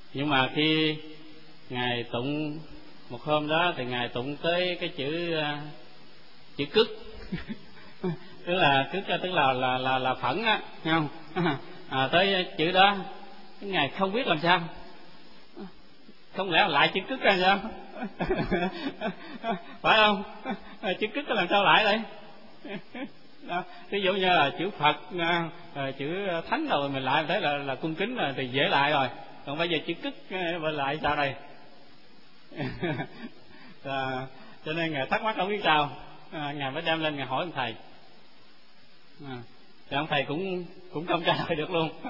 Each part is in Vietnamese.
Nhưng mà khi ngài tụng một hôm đó thì ngài tụng tới cái chữ cức tức là phẫn á, không? Tới chữ đó ngài không biết làm sao, không lẽ lại chữ cức ra sao? Phải không? Chữ cức làm sao lại đây? Ví dụ như là chữ Phật, chữ Thánh rồi mình lại thấy là cung kính rồi thì dễ lại rồi, còn bây giờ chữ cức mình lại sao đây? Cho nên ngài thắc mắc không biết sao, ngài mới đem lên ngài hỏi ông thầy, thì ông thầy cũng không trả lời được luôn.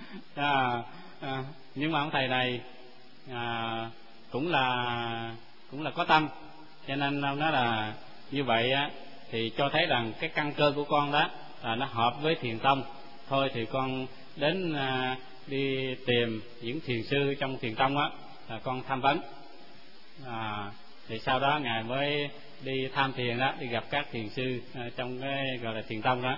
Nhưng mà ông thầy này cũng là có tâm, cho nên ông nói là như vậy á, thì cho thấy rằng cái căn cơ của con đó là nó hợp với thiền tông. Thôi thì con đến đi tìm những thiền sư trong thiền tông á, là con tham vấn. Thì sau đó ngài mới đi tham thiền đó, đi gặp các thiền sư trong cái gọi là thiền tông đó.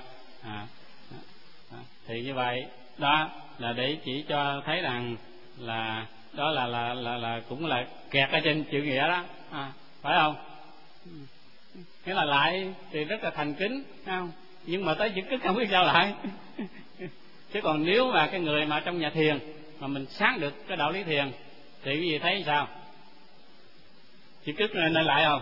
Thì như vậy đó là để chỉ cho thấy rằng là đó là cũng là kẹt ở trên chữ nghĩa đó, phải không? Nghĩa là lại thì rất là thành kính, không? Nhưng mà tới chữ cức không biết sao lại. Chứ còn nếu mà cái người mà trong nhà thiền mà mình sáng được cái đạo lý thiền thì cái gì thấy sao? Chữ cức nên lại không?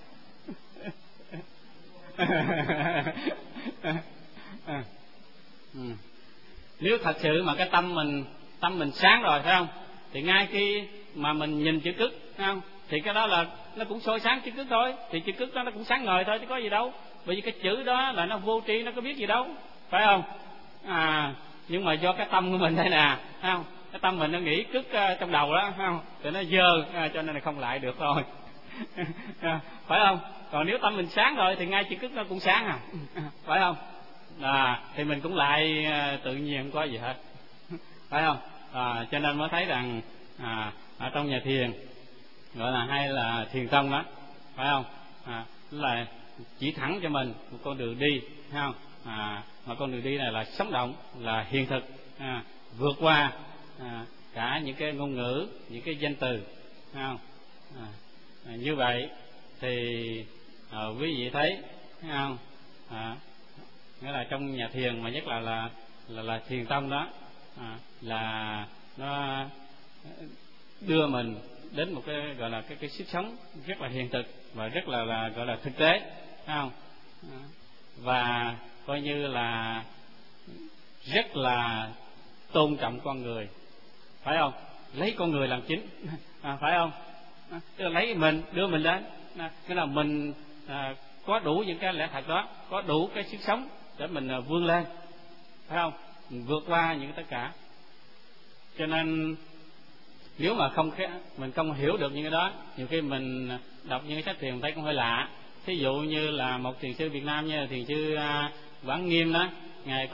Nếu thật sự mà cái tâm mình sáng rồi, phải không? Thì ngay khi mà mình nhìn chữ cức, phải không? Thì cái đó là nó cũng soi sáng chữ cức thôi, thì chữ cức đó nó cũng sáng ngời thôi chứ có gì đâu. Bởi vì cái chữ đó là nó vô tri, nó có biết gì đâu, phải không? Nhưng mà do cái tâm của mình đây nè, phải không? Cái tâm mình nó nghĩ cức trong đầu đó, phải không? Thì nó dơ, cho nên là không lại được thôi. Phải không? Còn nếu tâm mình sáng rồi thì ngay chữ cức nó cũng sáng, phải không? Thì mình cũng lại tự nhiên, không có gì hết, phải không? Cho nên mới thấy rằng ở trong nhà thiền gọi là hay là thiền tông đó, phải không? Tức là chỉ thẳng cho mình một con đường đi, phải không? Mà con đường đi này là sống động, là hiện thực, vượt qua cả những cái ngôn ngữ, những cái danh từ, phải không? Như vậy thì quý vị thấy, phải không? Nghĩa là trong nhà thiền mà nhất là thiền tông đó, là nó đưa mình đến một cái gọi là cái sức sống rất là hiện thực và rất là gọi là thực tế, phải không? Và coi như là rất là tôn trọng con người, phải không? Lấy con người làm chính, phải không? Tức là lấy mình, đưa mình đến, cái là mình có đủ những cái lẽ thật đó, có đủ cái sức sống để mình vươn lên, phải không? Mình vượt qua những tất cả. Cho nên nếu mà mình không hiểu được những cái đó, nhiều khi mình đọc những cái sách thiền thấy cũng hơi lạ. Thí dụ như là một thiền sư Việt Nam như là thiền sư Quảng Nghiêm đó, ngài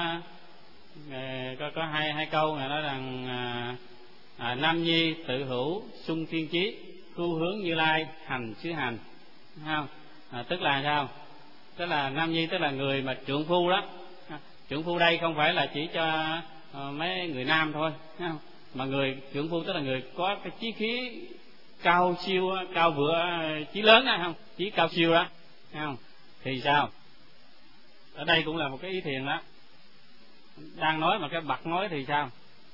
có hai câu, ngài nói rằng nam nhi tự hữu sung thiên chí, khu hướng Như Lai hành xứ hành, thấy không? Tức là sao? Tức là nam nhi tức là người mà trượng phu đó. Trượng phu đây không phải là chỉ cho mấy người nam thôi, thấy không? Mà người trượng phu tức là người có cái chí khí cao siêu, cao vựa chí lớn đó, không? Chí cao siêu đó, thấy không? Thì sao? Ở đây cũng là một cái ý thiền đó. Đang nói mà cái bật nói thì sao?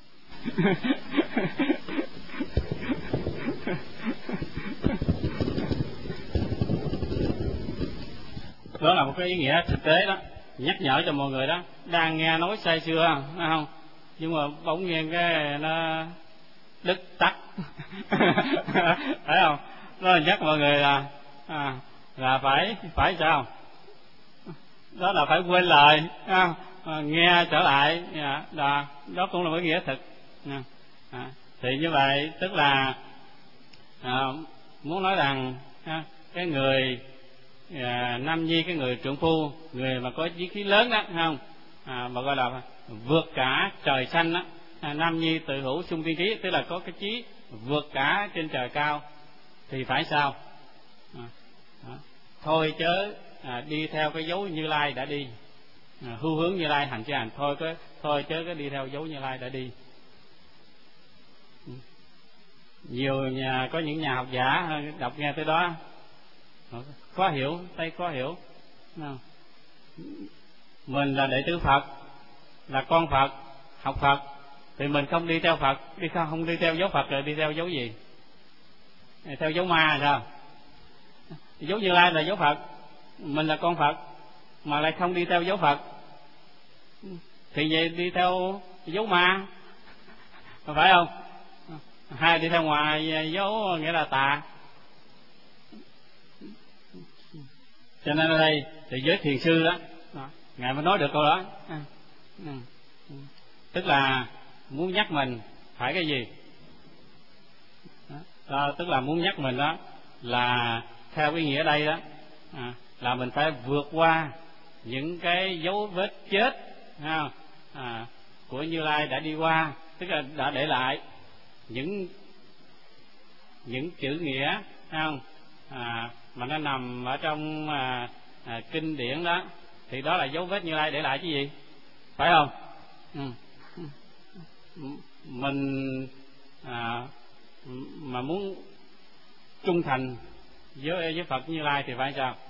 Đó là một cái ý nghĩa thực tế đó, nhắc nhở cho mọi người đó. Đang nghe nói say sưa, phải không? Nhưng mà bỗng nhiên cái nó đứt tắt. Phải không? Đó là nhắc mọi người là phải sao? Đó là phải quên lời, nghe trở lại, đó cũng là một nghĩa thực. Thì như vậy tức là muốn nói rằng cái người nam nhi, cái người trượng phu, người mà có chí khí lớn đó, không? Mà gọi là vượt cả trời xanh đó, nam nhi tự hữu sung thiên chí, tức là có cái chí vượt cả trên trời cao, thì phải sao? Thôi chớ đi theo cái dấu Như Lai đã đi, hưu hướng Như Lai hành xứ hành, thôi chớ cái đi theo dấu Như Lai đã đi. có những nhà học giả đọc nghe tới đó khó hiểu, thấy khó hiểu. Mình là đệ tử Phật, là con Phật, học Phật, thì mình không đi theo Phật, không đi theo dấu Phật rồi đi theo dấu gì? Theo dấu ma sao? Dấu Như Lai là dấu Phật, mình là con Phật mà lại không đi theo dấu Phật, thì vậy đi theo dấu ma, phải không? Hay đi theo ngoài dấu nghĩa là tà. Cho nên ở đây thì với thiền sư đó, ngài mới nói được câu đó. Tức là muốn nhắc mình phải cái gì? Tức là muốn nhắc mình đó là theo cái nghĩa đây đó, là mình phải vượt qua những cái dấu vết chết của Như Lai đã đi qua, tức là đã để lại những chữ nghĩa, không? Mà nó nằm ở trong kinh điển đó, thì đó là dấu vết Như Lai để lại chứ gì, phải không? Mình mà muốn trung thành với Phật Như Lai thì phải sao?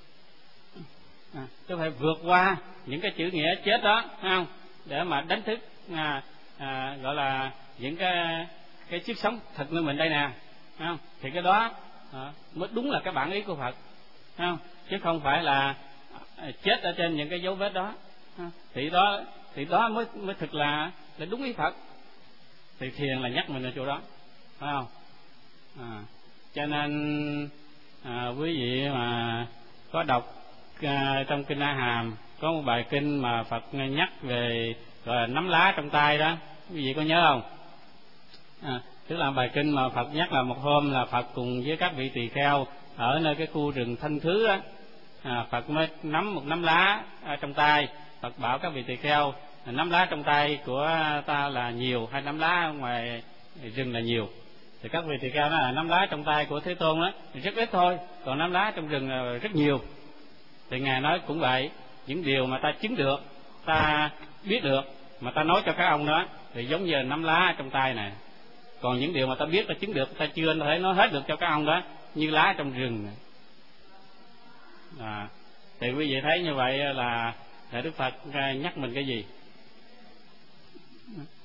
Tôi phải vượt qua những cái chữ nghĩa chết đó, không? Để mà đánh thức gọi là những cái chiếc sống thật nơi mình đây nè, không? Thì cái đó mới đúng là cái bản ý của Phật, không? Chứ không phải là chết ở trên những cái dấu vết đó. Thì đó mới thực là đúng ý Phật. Thì thiền là nhắc mình ở chỗ đó, phải không? Cho nên quý vị mà có đọc trong kinh A Hàm có một bài kinh mà Phật nhắc về gọi là nắm lá trong tay đó, quý vị có nhớ không? Tức là bài kinh mà Phật nhắc là một hôm là Phật cùng với các vị tỳ kheo ở nơi cái khu rừng Thanh Thứ á, Phật mới nắm một nắm lá trong tay. Phật bảo các vị tỳ kheo, nắm lá trong tay của ta là nhiều hay nắm lá ngoài rừng là nhiều? Thì các vị tỳ kheo nói là nắm lá trong tay của Thế Tôn đó thì rất ít thôi, còn nắm lá trong rừng là rất nhiều. Thì ngài nói cũng vậy, những điều mà ta chứng được, ta biết được mà ta nói cho các ông đó thì giống như nắm lá trong tay này. Còn những điều mà ta biết, ta chứng được, ta chưa thể nói hết được cho các ông đó, như lá trong rừng. Thì quý vị thấy như vậy là Đức Phật nhắc mình cái gì?